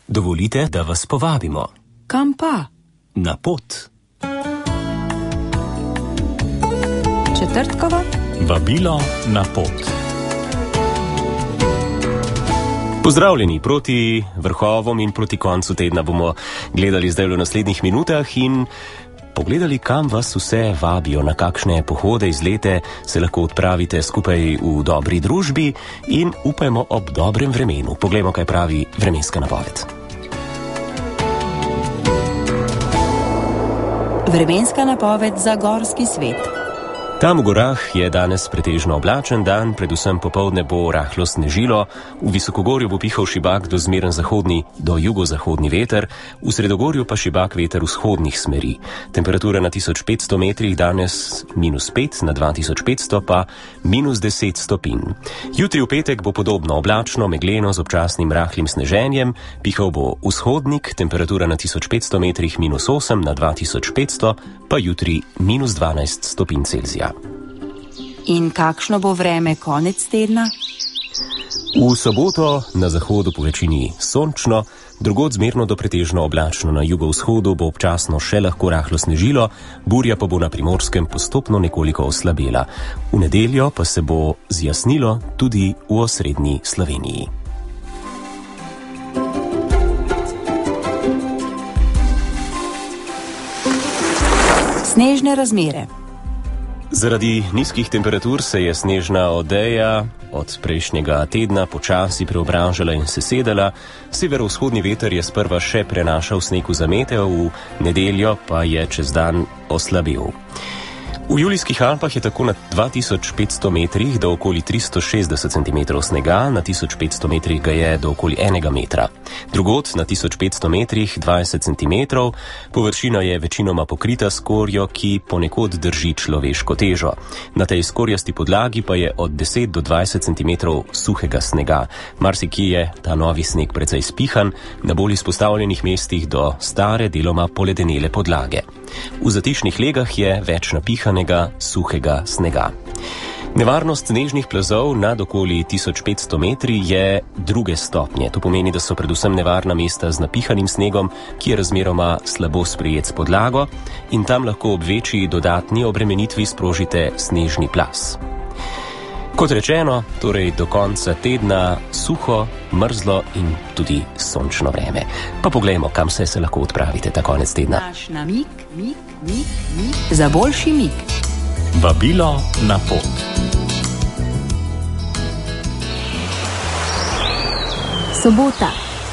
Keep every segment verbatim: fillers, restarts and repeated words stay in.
Dovolite, da vas povabimo. Kam pa? Na pot. Četrtkova? Vabilo na pot. Pozdravljeni, proti vrhovom in proti koncu tedna bomo gledali zdaj v naslednjih minutah in pogledali, kam vas vse vabijo, na kakšne pohode iz lete se lahko odpravite skupaj v dobri družbi in upajmo ob dobrem vremenu. Poglejmo, kaj pravi vremenska napoved. Vremenska napoved za gorski svet. Tam v gorah je danes pretežno oblačen dan, predvsem popoldne bo rahlo snežilo, v visokogorju bo pihal šibak do zmeren zahodni do jugozahodni veter, v sredogorju pa šibak veter vzhodnih smeri. Temperatura na tisoč petsto metrih danes minus pet, na dva tisoč petsto pa minus deset stopinj. Jutri v petek bo podobno oblačno, megleno z občasnim rahlim sneženjem, pihal bo vzhodnik, temperatura na tisoč petsto metrih minus osem, na dva tisoč petsto pa jutri minus dvanajst stopinj Celzija. In kakšno bo vreme konec tedna? V soboto na zahodu po večini sončno, drugod zmerno do pretežno oblačno, na jugovzhodu bo občasno še lahko rahlo snežilo, burja pa bo na Primorskem postopno nekoliko oslabela. V nedeljo pa se bo zjasnilo tudi v osrednji Sloveniji. Snežne razmere. Zaradi nizkih temperatur se je snežna odeja od prejšnjega tedna počasi preobražala in sesedala. Severovzhodni veter je sprva še prenašal sneg v zamete, v nedeljo pa je čez dan oslabel. V Julijskih Alpah je tako na dva tisoč petsto metrih do okoli tristo šestdeset centimetrov snega, na tisoč petsto metrih ga je do okoli enega metra. Drugod na tisoč petsto metrih dvajset centimetrov, površina je večinoma pokrita s skorjo, ki ponekod drži človeško težo. Na tej skorjasti podlagi pa je od deset do dvajset centimetrov suhega snega. Marsikje je ta novi sneg precej spihan, na bolj izpostavljenih mestih do stare, deloma poledenele podlage. V zatišnih legah je več napihanega, suhega snega. Nevarnost snežnih plazov nad okoli tisoč petsto metri je druge stopnje. To pomeni, da so predvsem nevarna mesta z napihanim snegom, ki je razmeroma slabo sprejet s podlago in tam lahko ob večji dodatni obremenitvi sprožite snežni plaz. Kot rečeno, torej do konca tedna suho, mrzlo in tudi sončno vreme. Pa poglejmo, kam se se lahko odpravite ta konec tedna. Naš namig, mig, mig, mig, za boljši mig. Vabilo na pot. Sobota.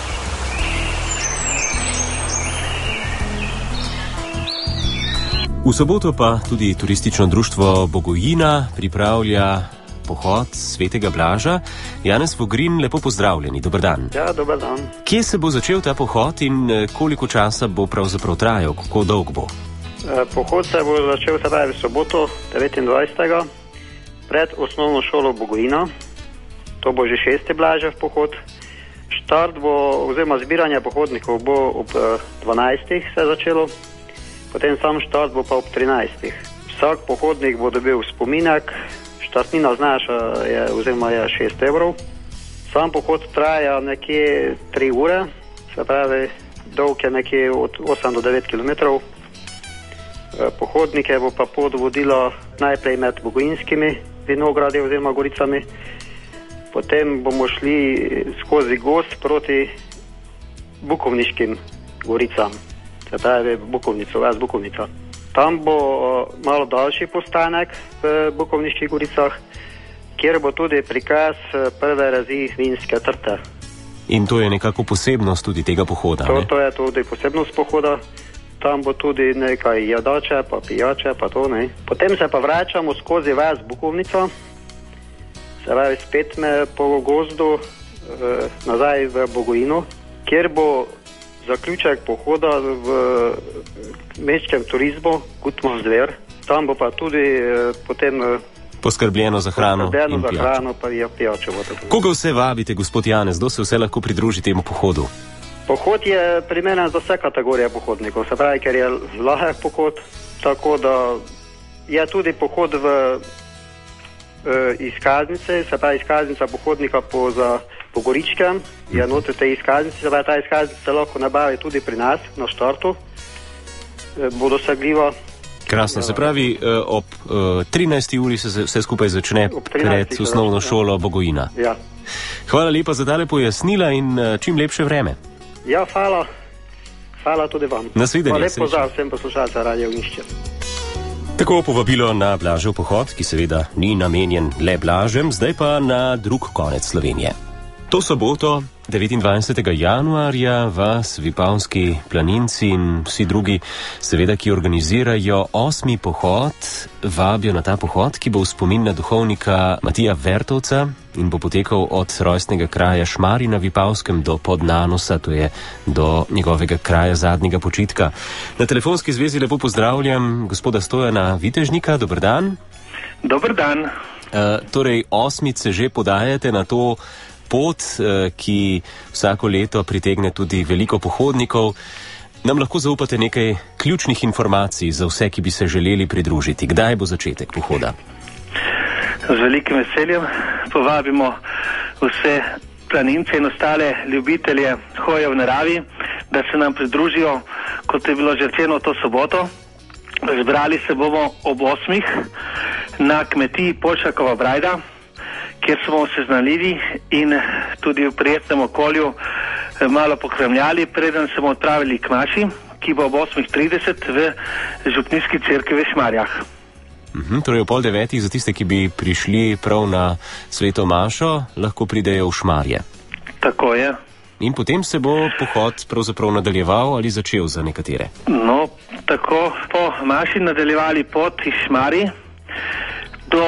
V soboto pa tudi turistično društvo Bogojina pripravlja pohod Svetega Blaža. Janez Vogrin, lepo pozdravljeni, dober dan. Ja, dober dan. Kje se bo začel ta pohod in koliko časa bo pravzaprav trajal, kako dolg bo? Eh, pohod se bo začel sedaj v soboto devetindvajsetega pred osnovno šolo Bogojina. To bo že šesti Blažev pohod. Štart bo, oziroma zbiranje pohodnikov bo ob dvanajstih se začelo, potem sam štart bo pa ob trinajstih. Vsak pohodnik bo dobil spominek. Štartnina znaša je, oziroma je šest evrov. Sam pohod traja nekje tri ure, se pravi, dolg je nekje od osem do devet kilometrov. Pohodnike bo pa pot vodila najprej med Bogojinskimi vinogradi oziroma goricami, potem bomo šli skozi gozd proti Bukovniškim goricam, se pravi Bukovnico, vas Bukovnica. Tam bo malo daljši postanek v Bukovniških goricah, kjer bo tudi prikaz prve razi vinske trte. In to je nekako posebnost tudi tega pohoda, to, ne? To je tudi posebnost pohoda. Tam bo tudi nekaj jadače, pa pijače, pa to, ne. Potem se pa vračamo skozi vas Bukovnico, se pravi spet me po gozdu eh, nazaj v Bogojino, kjer bo zaključek pohoda v mestnem turizmu Gutmann Zver. Tam bo pa tudi eh, potem eh, poskrbljeno za hrano poskrbljeno in za pijačo. hrano pa je pijačo. Koga vse vabite, gospod Janez, kdo se vse lahko pridruži temu pohodu? Pohod je primeren za vse kategorije pohodnikov, se pravi, ker je lahek pohod, tako da je tudi pohod v e, izkaznice, se pravi izkaznica pohodnika po za po Goričkem, je noter te izkaznice, da ta izkaznica lahko nabavi tudi pri nas na štartu, e, bo dosegljivo. Krasno, se pravi, ob trinajsti uri se vse skupaj začne pred osnovno šolo Bogojina. Ja. Hvala lepa za tale pojasnila in čim lepše vreme. Ja, hvala. Hvala tudi vam. Nasvidenje. Lep pozdrav vsem poslušalcem Radio Ognjišče. Tako povabilo na Blažev pohod, ki seveda ni namenjen le Blažem, zdaj pa na drug konec Slovenije. To soboto, devetindvajsetega januarja, vas Vipavski planinci in vsi drugi, seveda, ki organizirajo osmi pohod, vabijo na ta pohod, ki bo v spomin na duhovnika Matija Vertovca in bo potekal od rojstnega kraja Šmarij na Vipavskem do Podnanosa, to je do njegovega kraja zadnjega počitka. Na telefonski zvezi lepo pozdravljam gospoda Stojana Vitežnika. Dober dan. Dober dan. Uh, torej, osmice že podajate na to pot, ki vsako leto pritegne tudi veliko pohodnikov. Nam lahko zaupate nekaj ključnih informacij za vse, ki bi se želeli pridružiti. Kdaj bo začetek pohoda? Z velikim veseljem povabimo vse planince in ostale ljubitelje hoje v naravi, da se nam pridružijo, kot je bilo že rečeno, to soboto. Zbrali se bomo ob osmih na kmetiji Polšakova Brajda, kjer smo seznanljivi in tudi v prijetnem okolju malo pokremljali, preden smo odpravili k maši, ki bo ob osmih trideset v župnijski cerkvi v Šmarjah. Mhm, torej ob pol devetih za tiste, ki bi prišli prav na sveto mašo, lahko pridejo v Šmarje. Tako je. In potem se bo pohod pravzaprav nadaljeval ali začel za nekatere? No, tako po maši nadaljevali pot iz Šmarij do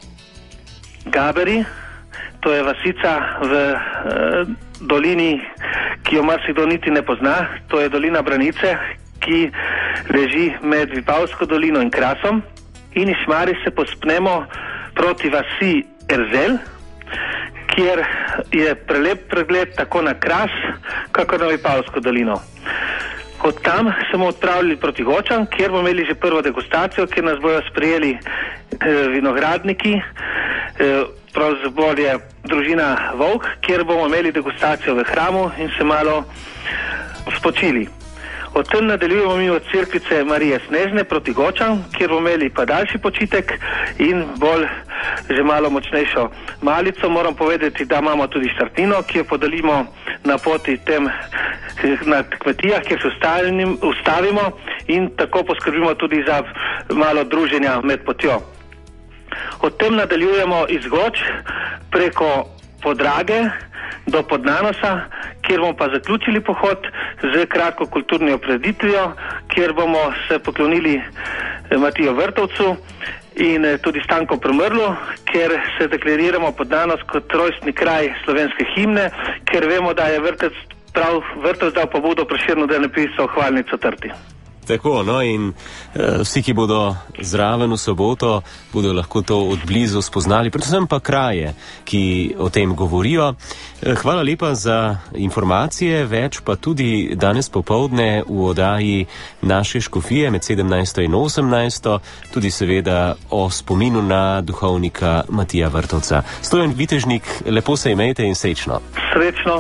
Gaberi, to je vasica v e, dolini, ki jo marsikdo niti ne pozna, to je dolina Branice, ki leži med Vipavsko dolino in Krasom, in iz Šmarij se pospnemo proti vasi Erzel, kjer je prelep pregled tako na Kras, kakor na Vipavsko dolino. Od tam smo odpravili proti Gočam, kjer bomo imeli že prvo degustacijo, kjer nas bojo sprejeli eh, vinogradniki, eh, pravzaprav je družina Volk, kjer bomo imeli degustacijo v hramu in se malo spočili. Od tem nadaljujemo mi od cerkvice Marije Snežne proti Gočam, kjer bomo imeli pa daljši počitek in bolj že malo močnejšo malico. Moram povedati, da imamo tudi štartnino, ki jo podelimo na poti tem na kmetijah, kjer se ustavimo in tako poskrbimo tudi za malo druženja med potjo. Od tem nadaljujemo iz Goč preko Podrage do Podnanosa, kjer bomo pa zaključili pohod z kratko kulturno preditvijo, kjer bomo se poklonili Matiju Vertovcu in tudi Stanko Premrlu, kjer se deklariramo Podnanos kot rojstni kraj slovenske himne, ker vemo, da je Vrtec prav Vrtovc dal pobudo Prešernu, da je napisal hvalnico Trti. Tako, no in uh, vsi, ki bodo zraven v soboto, bodo lahko to odblizu spoznali, predvsem pa kraje, ki o tem govorijo. Hvala lepa za informacije, več pa tudi danes popovdne v oddaji naše škofije med sedemnajsto in osemnajsto, tudi seveda o spominu na duhovnika Matija Vertovca. Stojan Vitežnik, lepo se imejte in srečno. Srečno.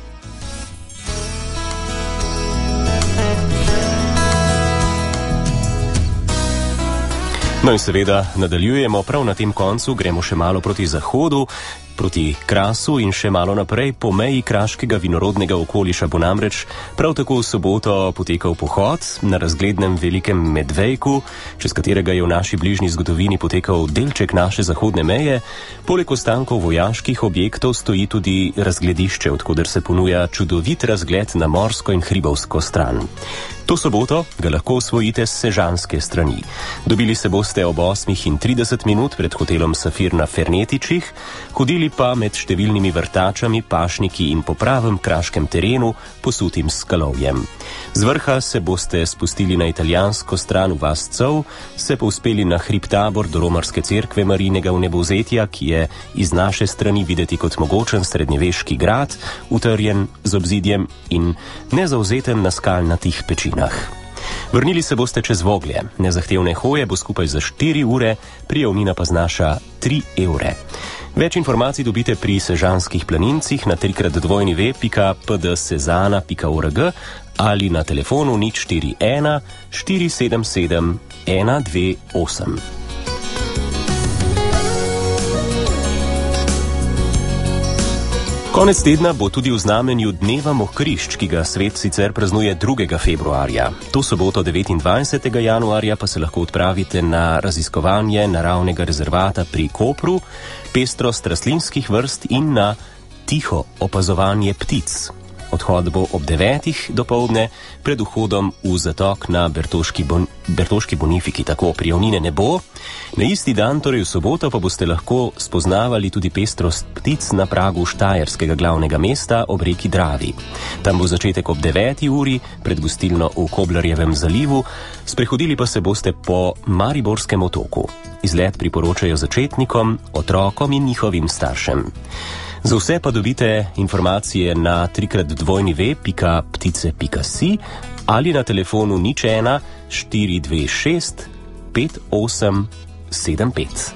No in seveda nadaljujemo prav na tem koncu, gremo še malo proti zahodu, proti Krasu in še malo naprej po meji kraškega vinorodnega okoliša bo namreč prav tako v soboto potekal pohod na razglednem Velikem Medvejku, čez katerega je v naši bližnji zgodovini potekal delček naše zahodne meje. Poleg ostankov vojaških objektov stoji tudi razgledišče, odkoder se ponuja čudovit razgled na morsko in hribovsko stran. To soboto ga lahko osvojite s sežanske strani. Dobili se boste ob osmih in trideset minut pred hotelom Safir na Fernetičih, hodili pa med številnimi vrtačami, pašniki in po pravem kraškem terenu, posutim s skalovjem. Z vrha se boste spustili na italijansko stran v vas Cov, se povzpeli na hrib Tabor do romarske cerkve Marijinega vnebovzetja, ki je iz naše strani videti kot mogočen srednjeveški grad, utrjen z obzidjem in nezauzeten na skalnatih pečinah. Vrnili se boste čez Voglje. Nezahtevne hoje bo skupaj za štiri ure, prijavnina pa znaša tri evre. Več informacij dobite pri Sežanskih planincih na trikrat dvojni ve pika p d sezana pika org ali na telefonu nič štiri ena štiri sedem sedem ena dve osem. Konec tedna bo tudi v znamenju Dneva Mokrišč, ki ga svet sicer praznuje drugega februarja. To soboto devetindvajsetega januarja pa se lahko odpravite na raziskovanje naravnega rezervata pri Kopru, pestrost rastlinskih vrst in na tiho opazovanje ptic. Odhod bo ob devetih dopoldne pred vhodom v zatok na Bertoški, bon, Bertoški Bonifiki, tako prijavnine ne bo. Na isti dan, torej v soboto, pa boste lahko spoznavali tudi pestrost ptic na pragu štajerskega glavnega mesta ob reki Dravi. Tam bo začetek ob deveti uri pred gostilno v Koblarjevem zalivu, sprehodili pa se boste po Mariborskem otoku. Izlet priporočajo začetnikom, otrokom in njihovim staršem. Za vse pa dobite informacije na trikrat dvojni ve pika ptice pika si ali na telefonu nič ena štiri dve šest pet osem sedem pet.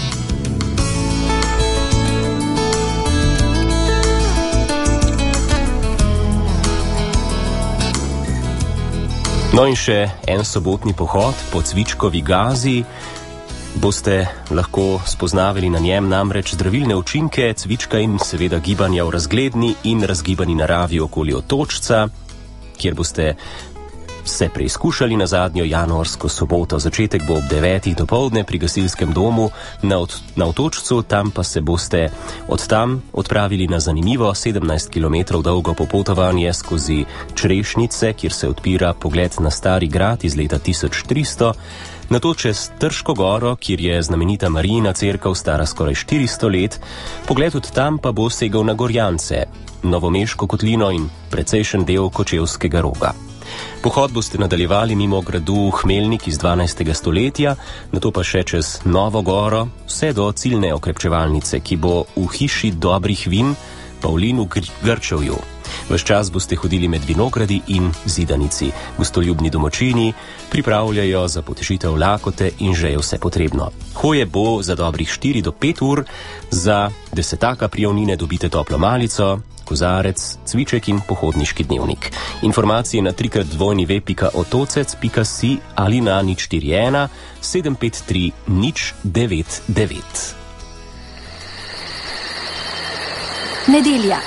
No in še en sobotni pohod po Cvičkovi gazi. Boste lahko spoznavali na njem namreč zdravilne učinke cvička in seveda gibanja v razgledni in razgibani naravi okoli otočca, kjer boste se preizkušali na zadnjo januarsko soboto. Začetek bo ob devetih dopoldne pri gasilskem domu na, od, na otočcu, tam pa se boste od tam odpravili na zanimivo sedemnajst kilometrov dolgo popotovanje skozi Črešnice, kjer se odpira pogled na stari grad iz leta tisoč tristo, nato čez Trško goro, kjer je znamenita Marijina cerkev stara skoraj štiristo let, pogled od tam pa bo segal na Gorjance, Novomeško kotlino in precejšen del Kočevskega roga. Pohod boste nadaljevali mimo gradu Hmelnik iz dvanajstega stoletja, nato pa še čez Novo goro, vse do ciljne okrepčevalnice, ki bo v hiši dobrih vin Pavlin v Grčevju. Ves čas boste hodili med vinogradi in zidanici. Gostoljubni domačini pripravljajo za potešitev lakote in že je vse potrebno. Hoje bo za dobrih štiri do pet ur, za desetaka prijavnine dobite toplo malico, kozarec, cviček in pohodniški dnevnik. Informacije na trikrat dvojni ve pika otocec pika si ali na nič štiri ena sedem pet tri nič devet devet. Nedelja.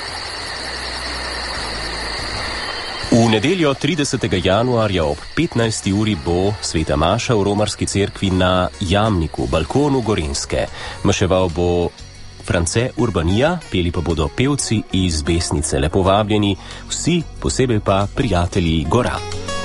V nedeljo tridesetega januarja ob petnajsti uri bo sveta maša v romarski cerkvi na Jamniku, balkonu Gorenjske. Maševal bo France Urbanija, peli pa bodo pevci iz Besnice. Lepo vabljeni vsi, posebej pa prijatelji gora.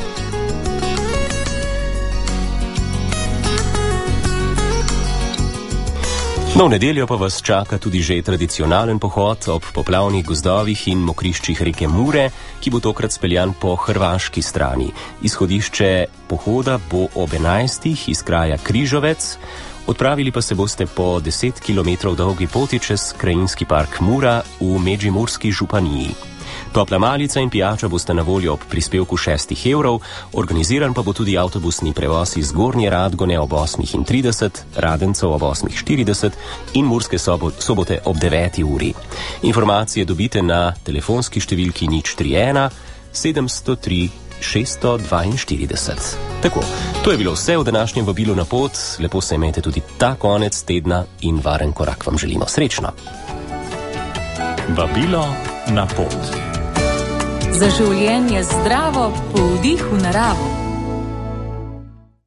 No, v nedeljo pa vas čaka tudi že tradicionalen pohod ob poplavnih gozdovih in mokriščih reke Mure, ki bo tokrat speljan po hrvaški strani. Izhodišče pohoda bo ob enajstih iz kraja Križovec, odpravili pa se boste po deset kilometrov dolgi poti čez krajinski park Mura v Međimurski županiji. Topla malica in pijača boste na voljo ob prispevku šestih evrov, organiziran pa bo tudi avtobusni prevoz iz Gornje Radgone ob osmih trideset, Radencev ob osmih štirideset in Murske Sobote ob deveti uri. Informacije dobite na telefonski številki nič tri ena sedem nula tri šest štiri dva. Tako, to je bilo vse v današnjem vabilu na pot. Lepo se imejte tudi ta konec tedna in varen korak vam želimo. Srečno! Vabilo na pot. Za življenje zdravo, po vdihu naravo.